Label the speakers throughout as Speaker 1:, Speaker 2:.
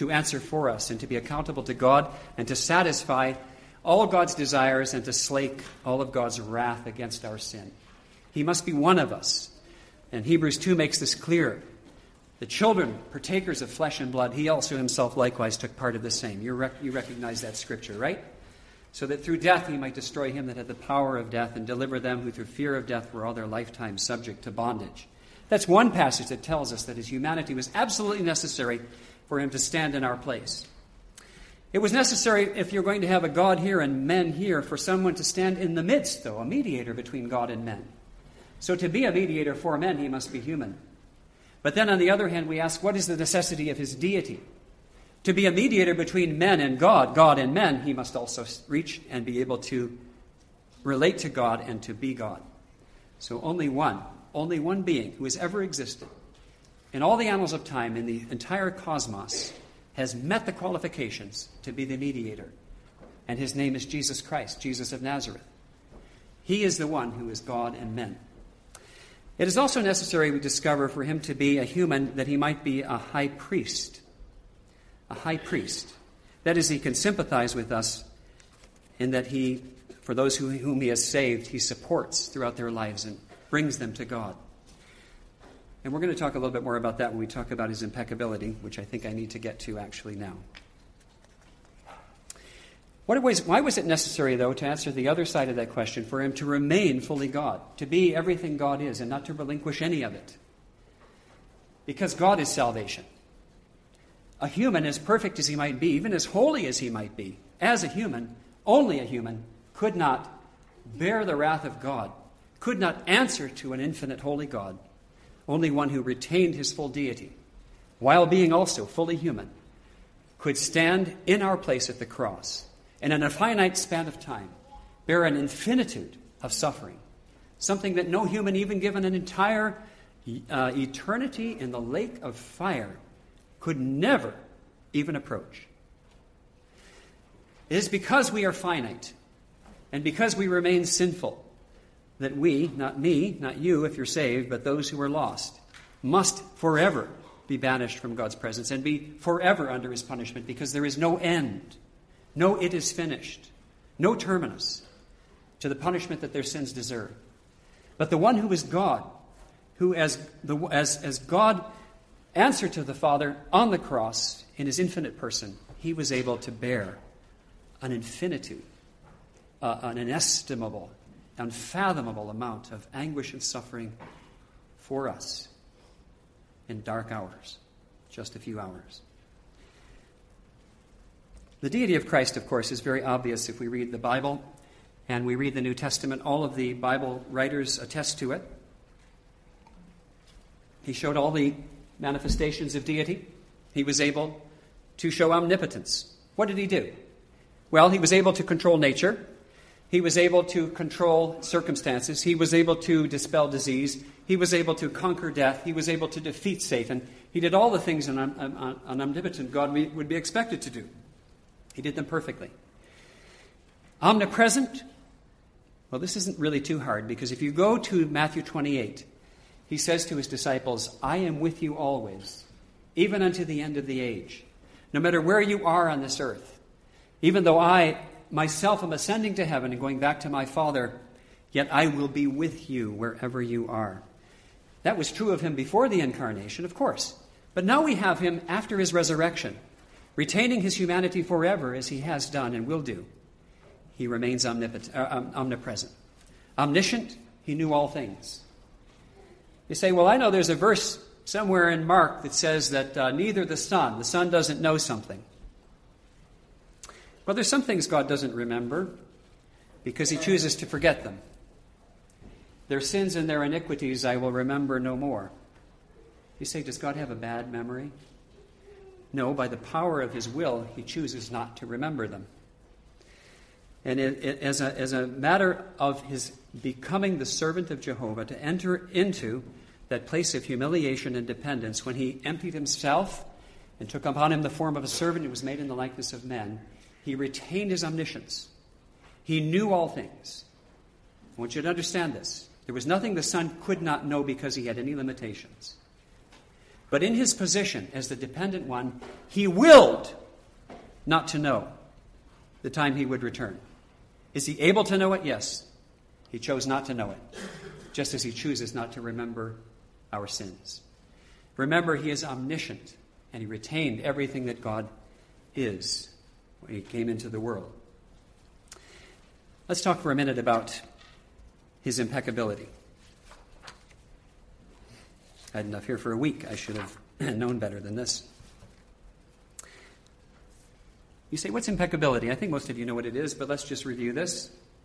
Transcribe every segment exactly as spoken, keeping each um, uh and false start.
Speaker 1: to answer for us and to be accountable to God and to satisfy all God's desires and to slake all of God's wrath against our sin. He must be one of us. And Hebrews two makes this clear. The children, partakers of flesh and blood, he also himself likewise took part of the same. You, rec- you recognize that scripture, right? So that through death he might destroy him that had the power of death and deliver them who through fear of death were all their lifetime subject to bondage. That's one passage that tells us that his humanity was absolutely necessary for him to stand in our place. It was necessary, if you're going to have a God here and men here, for someone to stand in the midst, though, a mediator between God and men. So to be a mediator for men, he must be human. But then on the other hand, we ask, what is the necessity of his deity? To be a mediator between men and God, God and men, he must also reach and be able to relate to God and to be God. So only one, only one being who has ever existed in all the annals of time, in the entire cosmos, has met the qualifications to be the mediator. And his name is Jesus Christ, Jesus of Nazareth. He is the one who is God and men. It is also necessary, we discover, for him to be a human, that he might be a high priest. A high priest. That is, he can sympathize with us in that he, for those who, whom he has saved, he supports throughout their lives and brings them to God. And we're going to talk a little bit more about that when we talk about his impeccability, which I think I need to get to actually now. What was, why was it necessary, though, to answer the other side of that question, for him to remain fully God, to be everything God is and not to relinquish any of it? Because God is salvation. A human, as perfect as he might be, even as holy as he might be, as a human, only a human, could not bear the wrath of God, could not answer to an infinite holy God. Only one who retained his full deity, while being also fully human, could stand in our place at the cross, and in a finite span of time, bear an infinitude of suffering, something that no human, even given an entire uh, eternity in the lake of fire, could never even approach. It is because we are finite, and because we remain sinful, that we, not me, not you if you're saved, but those who are lost, must forever be banished from God's presence and be forever under his punishment, because there is no end, no it is finished, no terminus to the punishment that their sins deserve. But the one who is God, who as, the, as, as God answered to the Father on the cross in his infinite person, he was able to bear an infinitude, uh, an inestimable, unfathomable amount of anguish and suffering for us in dark hours, just a few hours. The deity of Christ, of course, is very obvious if we read the Bible and we read the New Testament. All of the Bible writers attest to it. He showed all the manifestations of deity. He was able to show omnipotence. What did he do? Well, he was able to control nature. He was able to control circumstances. He was able to dispel disease. He was able to conquer death. He was able to defeat Satan. He did all the things an, an, an omnipotent God would be expected to do. He did them perfectly. Omnipresent? Well, this isn't really too hard, because if you go to Matthew twenty-eight, he says to his disciples, I am with you always, even unto the end of the age. No matter where you are on this earth, even though I myself am ascending to heaven and going back to my Father, yet I will be with you wherever you are. That was true of him before the incarnation, of course. But now we have him after his resurrection, retaining his humanity forever as he has done and will do. He remains omnipotent, uh, omnipresent. Omniscient, he knew all things. You say, well, I know there's a verse somewhere in Mark that says that uh, neither the Son, the Son doesn't know something. Well, there's some things God doesn't remember because he chooses to forget them. Their sins and their iniquities I will remember no more. You say, does God have a bad memory? No, by the power of his will, he chooses not to remember them. And it, it, as, a, as a matter of his becoming the servant of Jehovah, to enter into that place of humiliation and dependence, when he emptied himself and took upon him the form of a servant who was made in the likeness of men, he retained his omniscience. He knew all things. I want you to understand this. There was nothing the Son could not know because he had any limitations. But in his position as the dependent one, he willed not to know the time he would return. Is he able to know it? Yes. He chose not to know it, just as he chooses not to remember our sins. Remember, he is omniscient, and he retained everything that God is when he came into the world. Let's talk for a minute about his impeccability. I had enough here for a week. I should have known better than this. You say, what's impeccability? I think most of you know what it is, but let's just review this.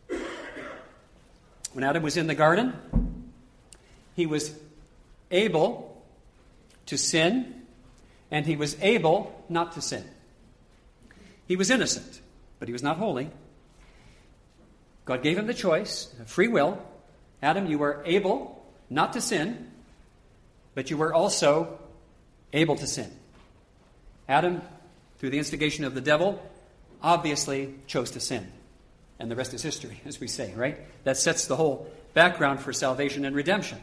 Speaker 1: When Adam was in the garden, he was able to sin, and he was able not to sin. He was innocent, but he was not holy. God gave him the choice, free will. Adam, you were able not to sin, but you were also able to sin. Adam, through the instigation of the devil, obviously chose to sin. And the rest is history, as we say, right? That sets the whole background for salvation and redemption.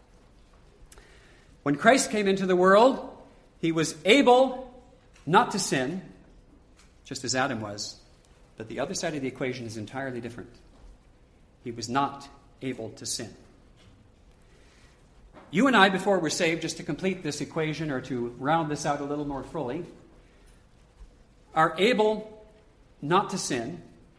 Speaker 1: When Christ came into the world, he was able not to sin, just as Adam was. But the other side of the equation is entirely different. He was not able to sin. You and I, before we're saved, just to complete this equation or to round this out a little more fully, are able not to sin.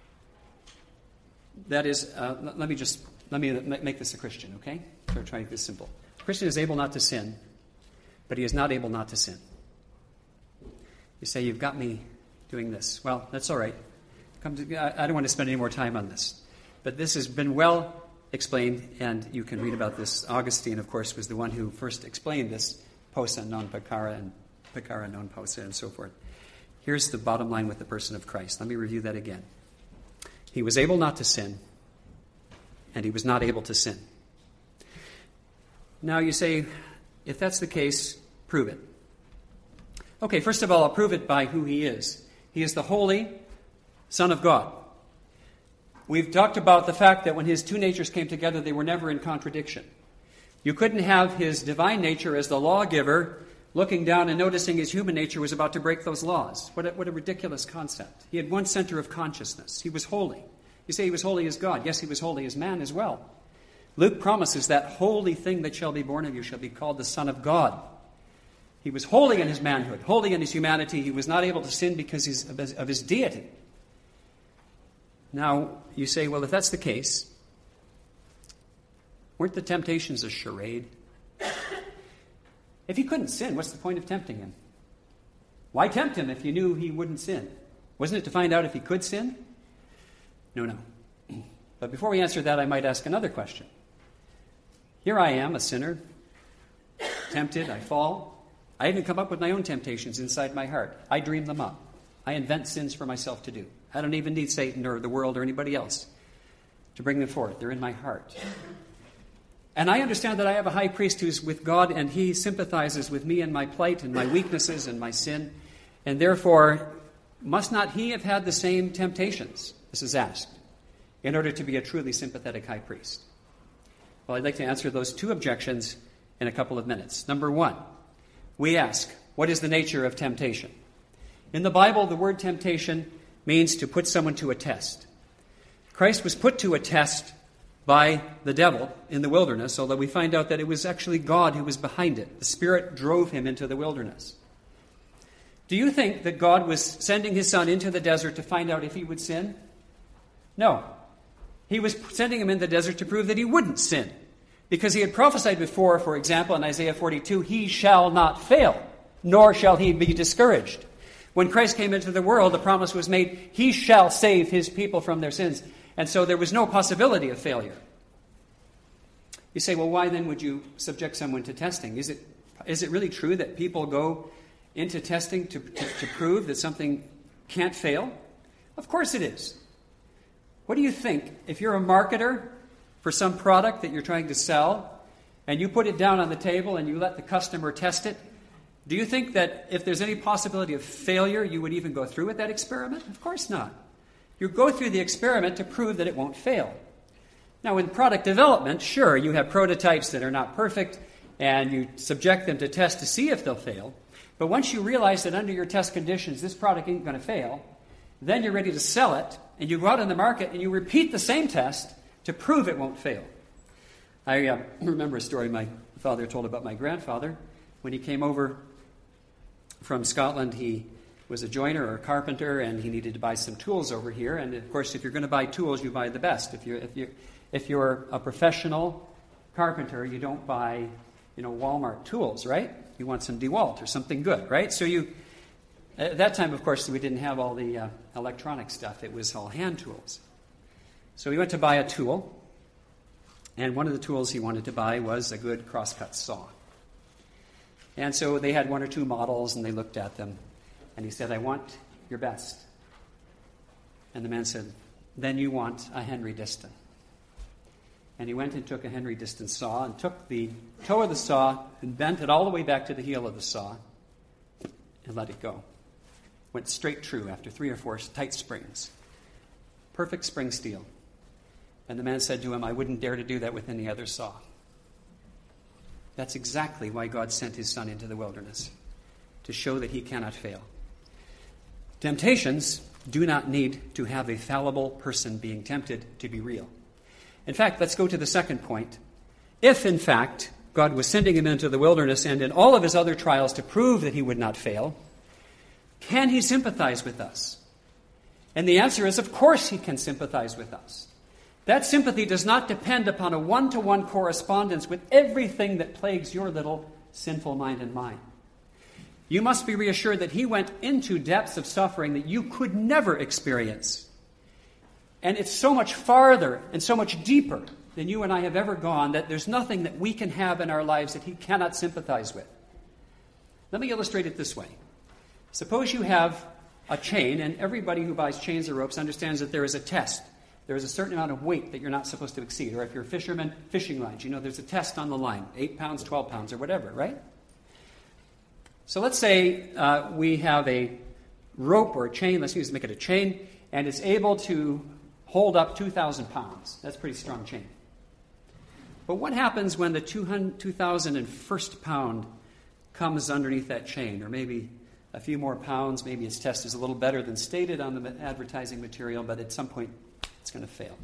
Speaker 1: That is, uh, let me just, let me make this a Christian, okay? So try to make this simple. A Christian is able not to sin, but he is not able not to sin. You say, you've got me doing this. Well, that's all right. Come to, I don't want to spend any more time on this. But this has been well explained, and you can read about this. Augustine, of course, was the one who first explained this, posa non peccare and peccare non posa, and so forth. Here's the bottom line with the person of Christ. Let me review that again. He was able not to sin, and he was not able to sin. Now you say, if that's the case, prove it. Okay, first of all, I'll prove it by who he is. He is the holy Son of God. We've talked about the fact that when his two natures came together, they were never in contradiction. You couldn't have his divine nature as the lawgiver looking down and noticing his human nature was about to break those laws. What a, what a ridiculous concept. He had one center of consciousness. He was holy. You say he was holy as God. Yes, he was holy as man as well. Luke promises that holy thing that shall be born of you shall be called the Son of God. He was holy in his manhood, holy in his humanity. He was not able to sin because of his deity. Now, you say, well, if that's the case, weren't the temptations a charade? If he couldn't sin, what's the point of tempting him? Why tempt him if you knew he wouldn't sin? Wasn't it to find out if he could sin? No, no. But before we answer that, I might ask another question. Here I am, a sinner, tempted, I fall. I even come up with my own temptations inside my heart. I dream them up. I invent sins for myself to do. I don't even need Satan or the world or anybody else to bring them forth. They're in my heart. And I understand that I have a high priest who's with God, and he sympathizes with me and my plight and my weaknesses and my sin. And therefore, must not he have had the same temptations, this is asked, in order to be a truly sympathetic high priest? Well, I'd like to answer those two objections in a couple of minutes. Number one, we ask, what is the nature of temptation? In the Bible, the word temptation means to put someone to a test. Christ was put to a test by the devil in the wilderness, although we find out that it was actually God who was behind it. The Spirit drove him into the wilderness. Do you think that God was sending his son into the desert to find out if he would sin? No. He was sending him in the desert to prove that he wouldn't sin. Because he had prophesied before, for example, in Isaiah forty-two, he shall not fail, nor shall he be discouraged. When Christ came into the world, the promise was made, he shall save his people from their sins. And so there was no possibility of failure. You say, well, why then would you subject someone to testing? Is it is it really true that people go into testing to, to, to prove that something can't fail? Of course it is. What do you think? If you're a marketer for some product that you're trying to sell, and you put it down on the table and you let the customer test it, do you think that if there's any possibility of failure, you would even go through with that experiment? Of course not. You go through the experiment to prove that it won't fail. Now, in product development, sure, you have prototypes that are not perfect, and you subject them to tests to see if they'll fail. But once you realize that under your test conditions this product ain't going to fail, then you're ready to sell it, and you go out in the market and you repeat the same test to prove it won't fail. I uh, remember a story my father told about my grandfather. When he came over from Scotland, he was a joiner or a carpenter, and he needed to buy some tools over here. And of course, if you're going to buy tools, you buy the best. If you're if you if you're a professional carpenter, you don't buy, you know, Walmart tools, right? You want some DeWalt or something good, right? So you at that time, of course, we didn't have all the uh, electronic stuff. It was all hand tools. So he went to buy a tool, and one of the tools he wanted to buy was a good crosscut saw. And so they had one or two models, and they looked at them. And he said, I want your best. And the man said, then you want a Henry Diston. And he went and took a Henry Diston saw and took the toe of the saw and bent it all the way back to the heel of the saw and let it go. Went straight true after three or four tight springs. Perfect spring steel. And the man said to him, I wouldn't dare to do that with any other saw. That's exactly why God sent his Son into the wilderness, to show that he cannot fail. Temptations do not need to have a fallible person being tempted to be real. In fact, let's go to the second point. If, in fact, God was sending him into the wilderness and in all of his other trials to prove that he would not fail, can he sympathize with us? And the answer is, of course he can sympathize with us. That sympathy does not depend upon a one-to-one correspondence with everything that plagues your little sinful mind and mine. You must be reassured that he went into depths of suffering that you could never experience. And it's so much farther and so much deeper than you and I have ever gone that there's nothing that we can have in our lives that he cannot sympathize with. Let me illustrate it this way. Suppose you have a chain, and everybody who buys chains or ropes understands that there is a test. There is a certain amount of weight that you're not supposed to exceed. Or if you're a fisherman, fishing lines, you know there's a test on the line, eight pounds, twelve pounds, or whatever, right? So let's say uh, we have a rope or a chain, let's use make it a chain, and it's able to hold up two thousand pounds. That's a pretty strong chain. But what happens when the two thousand first pound comes underneath that chain, or maybe a few more pounds, maybe its test is a little better than stated on the advertising material, but at some point it's going to fail.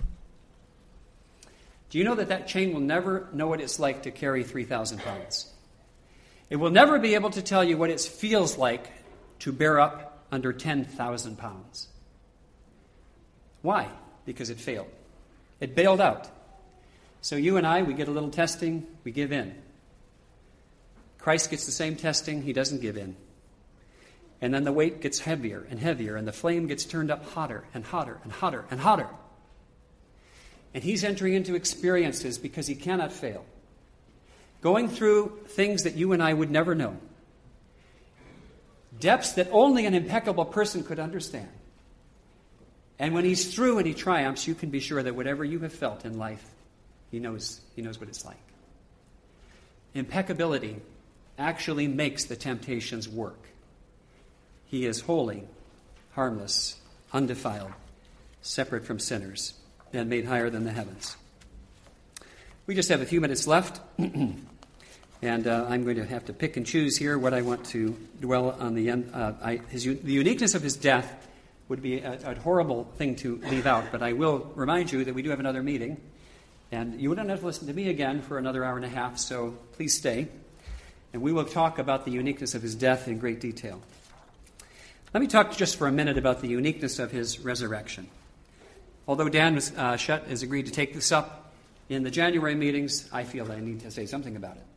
Speaker 1: Do you know that that chain will never know what it's like to carry three thousand pounds? It will never be able to tell you what it feels like to bear up under ten thousand pounds. Why? Because it failed. It bailed out. So you and I, we get a little testing, we give in. Christ gets the same testing, he doesn't give in. And then the weight gets heavier and heavier, and the flame gets turned up hotter and hotter and hotter and hotter. And he's entering into experiences because he cannot fail. Going through things that you and I would never know. Depths that only an impeccable person could understand. And when he's through and he triumphs, you can be sure that whatever you have felt in life, he knows, he knows what it's like. Impeccability actually makes the temptations work. He is holy, harmless, undefiled, separate from sinners, and made higher than the heavens. We just have a few minutes left, and uh, I'm going to have to pick and choose here what I want to dwell on. The end. Uh, I, his, the uniqueness of his death would be a, a horrible thing to leave out, but I will remind you that we do have another meeting, and you don't have to listen to me again for another hour and a half, so please stay, and we will talk about the uniqueness of his death in great detail. Let me talk just for a minute about the uniqueness of his resurrection. Although Dan was, uh, Shutt has agreed to take this up in the January meetings, I feel that I need to say something about it.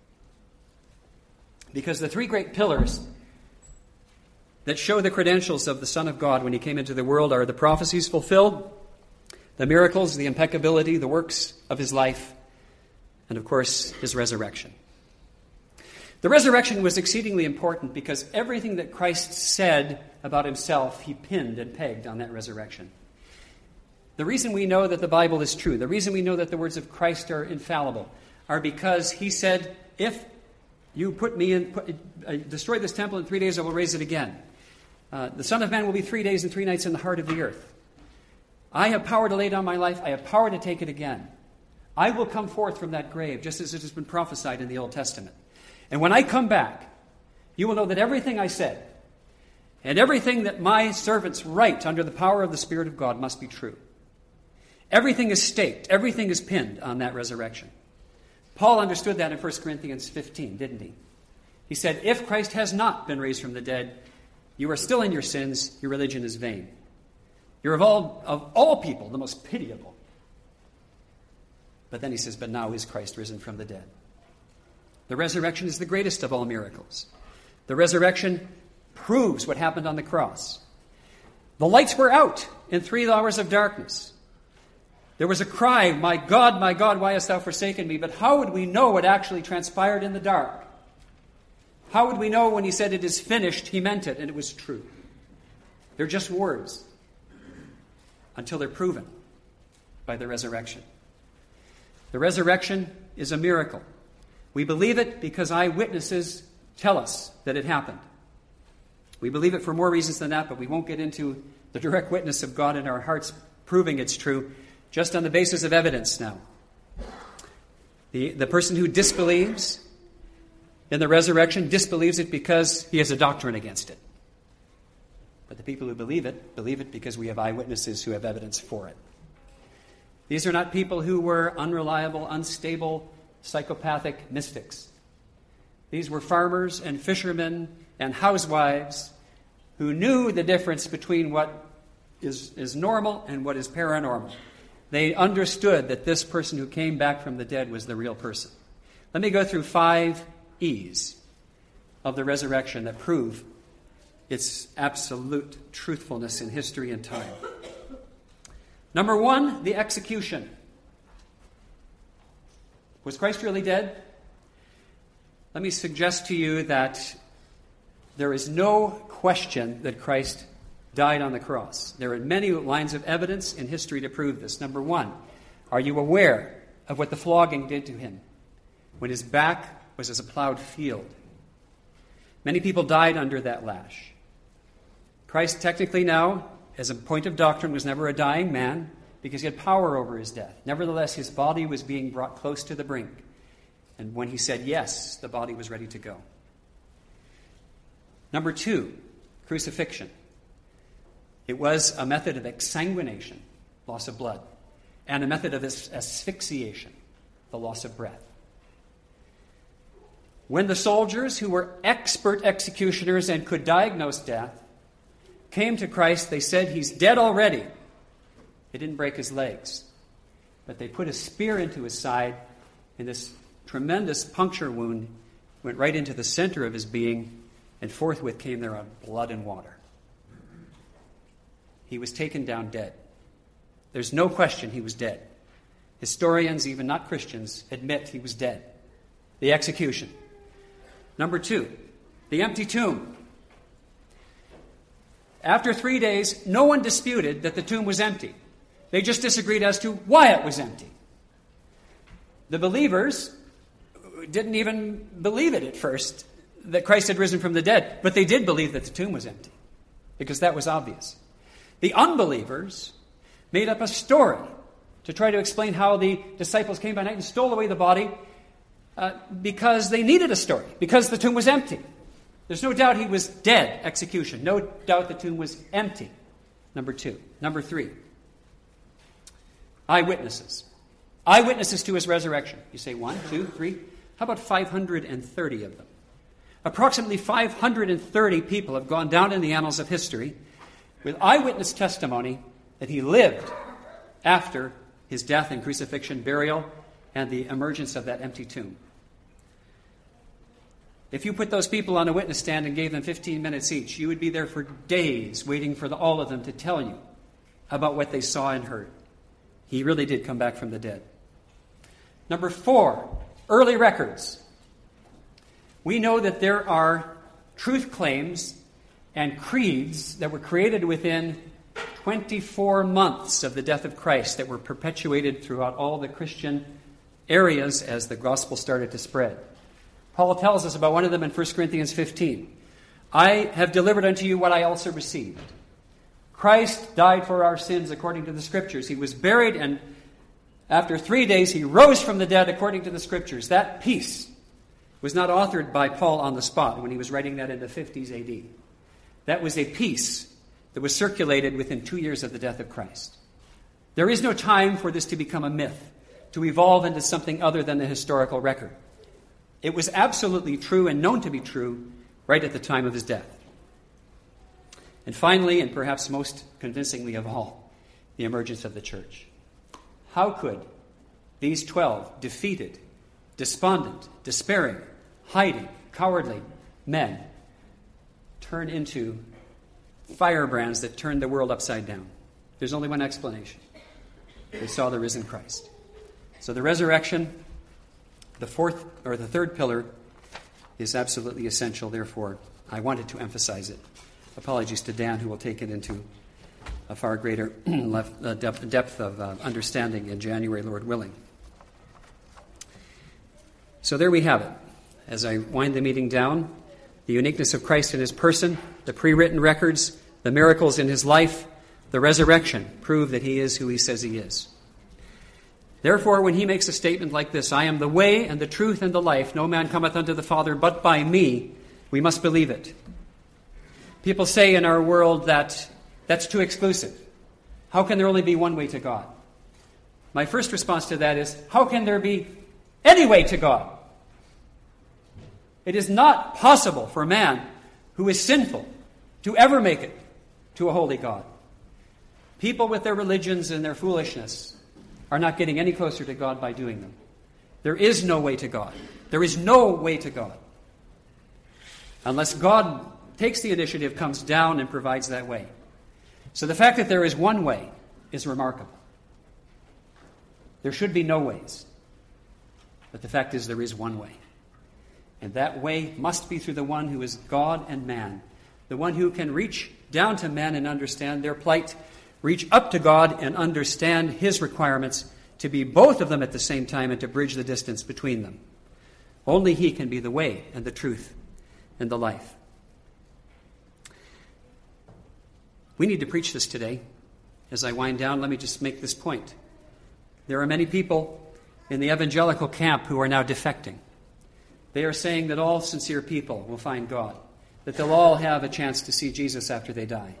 Speaker 1: Because the three great pillars that show the credentials of the Son of God when he came into the world are the prophecies fulfilled, the miracles, the impeccability, the works of his life, and of course, his resurrection. The resurrection was exceedingly important because everything that Christ said about himself, he pinned and pegged on that resurrection. The reason we know that the Bible is true, the reason we know that the words of Christ are infallible, are because he said, if you put me in, put, uh, destroy this temple in three days, I will raise it again. Uh, the Son of Man will be three days and three nights in the heart of the earth. I have power to lay down my life. I have power to take it again. I will come forth from that grave, just as it has been prophesied in the Old Testament. And when I come back, you will know that everything I said and everything that my servants write under the power of the Spirit of God must be true. Everything is staked. Everything is pinned on that resurrection. Paul understood that in First Corinthians fifteen, didn't he? He said, if Christ has not been raised from the dead, you are still in your sins. Your religion is vain. You're of all, of all people the most pitiable. But then he says, but now is Christ risen from the dead. The resurrection is the greatest of all miracles. The resurrection proves what happened on the cross. The lights were out in three hours of darkness. There was a cry, my God, my God, why hast thou forsaken me? But how would we know what actually transpired in the dark? How would we know when he said it is finished, he meant it, and it was true? They're just words until they're proven by the resurrection. The resurrection is a miracle. We believe it because eyewitnesses tell us that it happened. We believe it for more reasons than that, but we won't get into the direct witness of God in our hearts proving it's true, just on the basis of evidence now. The, the person who disbelieves in the resurrection disbelieves it because he has a doctrine against it. But the people who believe it, believe it because we have eyewitnesses who have evidence for it. These are not people who were unreliable, unstable, psychopathic mystics. These were farmers and fishermen and housewives who knew the difference between what is, is normal and what is paranormal. They understood that this person who came back from the dead was the real person. Let me go through five E's of the resurrection that prove its absolute truthfulness in history and time. Number one, the execution. Was Christ really dead? Let me suggest to you that there is no question that Christ died on the cross. There are many lines of evidence in history to prove this. Number one, are you aware of what the flogging did to him when his back was as a plowed field? Many people died under that lash. Christ technically now, as a point of doctrine, was never a dying man because he had power over his death. Nevertheless, his body was being brought close to the brink. And when he said yes, the body was ready to go. Number two, crucifixion. It was a method of exsanguination, loss of blood, and a method of asphyxiation, the loss of breath. When the soldiers, who were expert executioners and could diagnose death, came to Christ, they said, he's dead already. They didn't break his legs, but they put a spear into his side, and this tremendous puncture wound went right into the center of his being, and forthwith came there on blood and water. He was taken down dead. There's no question he was dead. Historians, even not Christians, admit he was dead. The execution. Number two, the empty tomb. After three days, no one disputed that the tomb was empty. They just disagreed as to why it was empty. The believers didn't even believe it at first, that Christ had risen from the dead, but they did believe that the tomb was empty, because that was obvious. The unbelievers made up a story to try to explain how the disciples came by night and stole away the body uh, because they needed a story, because the tomb was empty. There's no doubt he was dead, execution. No doubt the tomb was empty. Number two. Number three. Eyewitnesses. Eyewitnesses to his resurrection. You say one, two, three. How about five hundred thirty of them? Approximately five hundred thirty people have gone down in the annals of history with eyewitness testimony that he lived after his death and crucifixion, burial, and the emergence of that empty tomb. If you put those people on a witness stand and gave them fifteen minutes each, you would be there for days waiting for the, all of them to tell you about what they saw and heard. He really did come back from the dead. Number four, early records. We know that there are truth claims and creeds that were created within twenty-four months of the death of Christ that were perpetuated throughout all the Christian areas as the gospel started to spread. Paul tells us about one of them in First Corinthians fifteen. I have delivered unto you what I also received. Christ died for our sins according to the Scriptures. He was buried, and After three days, he rose from the dead according to the Scriptures. That peace was not authored by Paul on the spot when he was writing that in the fifties A D. That was a peace that was circulated within two years of the death of Christ. There is no time for this to become a myth, to evolve into something other than the historical record. It was absolutely true and known to be true right at the time of his death. And finally, and perhaps most convincingly of all, the emergence of the church. How could these twelve defeated, despondent, despairing, hiding, cowardly men turn into firebrands that turned the world upside down? There's only one explanation. They saw the risen Christ. So the resurrection, the fourth or the third pillar, is absolutely essential. Therefore, I wanted to emphasize it. Apologies to Dan, who will take it into a far greater left, uh, depth, depth of uh, understanding in January, Lord willing. So there we have it. As I wind the meeting down, the uniqueness of Christ in his person, the pre-written records, the miracles in his life, the resurrection prove that he is who he says he is. Therefore, when he makes a statement like this, I am the way and the truth and the life, no man cometh unto the Father but by me, we must believe it. People say in our world that that's too exclusive. How can there only be one way to God? My first response to that is, how can there be any way to God? It is not possible for man who is sinful to ever make it to a holy God. People with their religions and their foolishness are not getting any closer to God by doing them. There is no way to God. There is no way to God. Unless God takes the initiative, comes down, and provides that way. So the fact that there is one way is remarkable. There should be no ways. But the fact is there is one way. And that way must be through the one who is God and man. The one who can reach down to men and understand their plight, reach up to God and understand his requirements, to be both of them at the same time and to bridge the distance between them. Only he can be the way and the truth and the life. We need to preach this today. As I wind down, let me just make this point. There are many people in the evangelical camp who are now defecting. They are saying that all sincere people will find God, that they'll all have a chance to see Jesus after they die.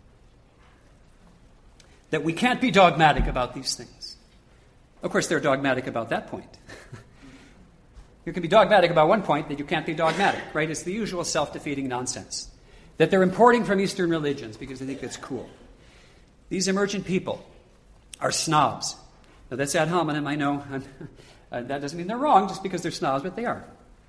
Speaker 1: That we can't be dogmatic about these things. Of course, they're dogmatic about that point. You can be dogmatic about one point, that you can't be dogmatic, right? It's the usual self-defeating nonsense that they're importing from Eastern religions because they think it's cool. These emergent people are snobs. Now, that's ad hominem, I know. uh, that doesn't mean they're wrong just because they're snobs, but they are.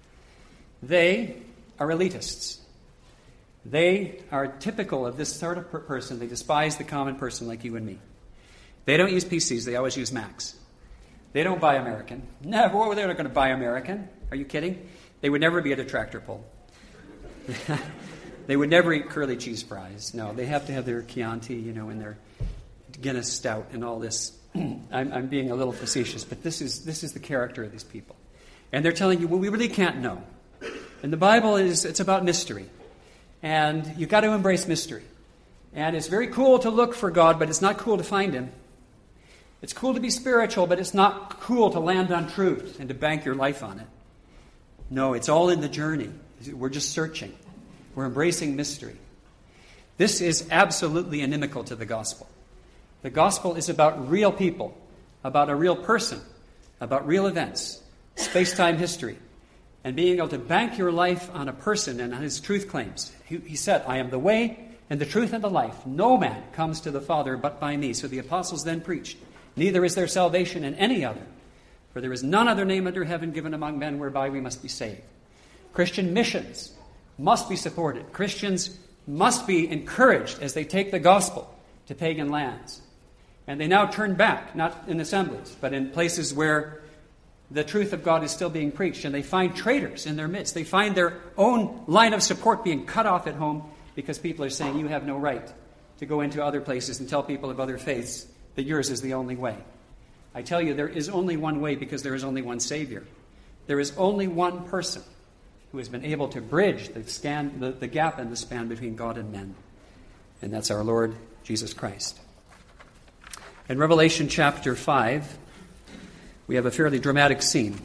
Speaker 1: They are elitists. They are typical of this sort of per- person. They despise the common person like you and me. They don't use P Cs. They always use Macs. They don't buy American. Never. They're not going to buy American. Are you kidding? They would never be at a tractor pull. They would never eat curly cheese fries. No, they have to have their Chianti, you know, and their Guinness Stout and all this. I'm, I'm being a little facetious, but this is this is the character of these people. And they're telling you, well, we really can't know. And the Bible is, it's about mystery. And you've got to embrace mystery. And it's very cool to look for God, but it's not cool to find him. It's cool to be spiritual, but it's not cool to land on truth and to bank your life on it. No, it's all in the journey. We're just searching. We're embracing mystery. This is absolutely inimical to the gospel. The gospel is about real people, about a real person, about real events, space-time history, and being able to bank your life on a person and on his truth claims. He, he said, I am the way and the truth and the life. No man comes to the Father but by me. So the apostles then preached, neither is there salvation in any other, for there is none other name under heaven given among men whereby we must be saved. Christian missions must be supported. Christians must be encouraged as they take the gospel to pagan lands. And they now turn back, not in assemblies, but in places where the truth of God is still being preached. And they find traitors in their midst. They find their own line of support being cut off at home because people are saying, you have no right to go into other places and tell people of other faiths that yours is the only way. I tell you, there is only one way because there is only one Savior. There is only one person who has been able to bridge the, scan, the, the gap and the span between God and men. And that's our Lord Jesus Christ. In Revelation chapter five, we have a fairly dramatic scene.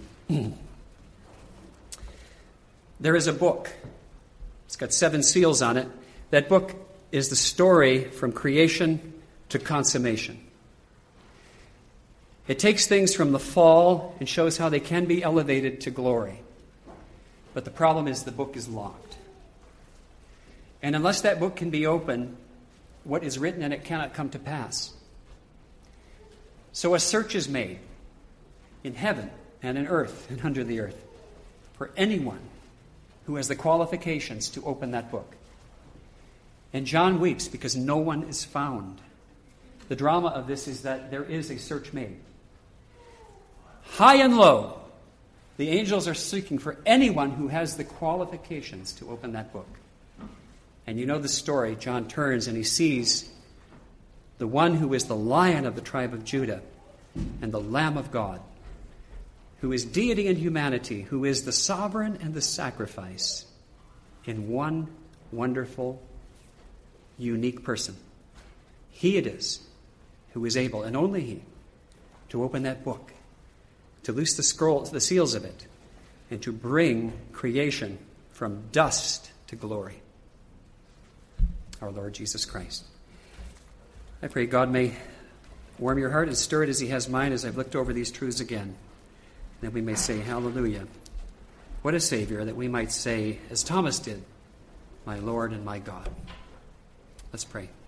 Speaker 1: There is a book. It's got seven seals on it. That book is the story from creation to consummation. It takes things from the fall and shows how they can be elevated to glory. But the problem is the book is locked. And unless that book can be opened, what is written in it cannot come to pass. So a search is made in heaven and in earth and under the earth for anyone who has the qualifications to open that book. And John weeps because no one is found. The drama of this is that there is a search made. High and low, the angels are seeking for anyone who has the qualifications to open that book. And you know the story. John turns and he sees the one who is the Lion of the tribe of Judah and the Lamb of God, who is deity and humanity, who is the sovereign and the sacrifice in one wonderful, unique person. He it is who is able, and only he, to open that book, to loose the scrolls, the seals of it, and to bring creation from dust to glory. Our Lord Jesus Christ. I pray God may warm your heart and stir it as he has mine as I've looked over these truths again, that we may say, hallelujah. What a Savior, that we might say, as Thomas did, my Lord and my God. Let's pray.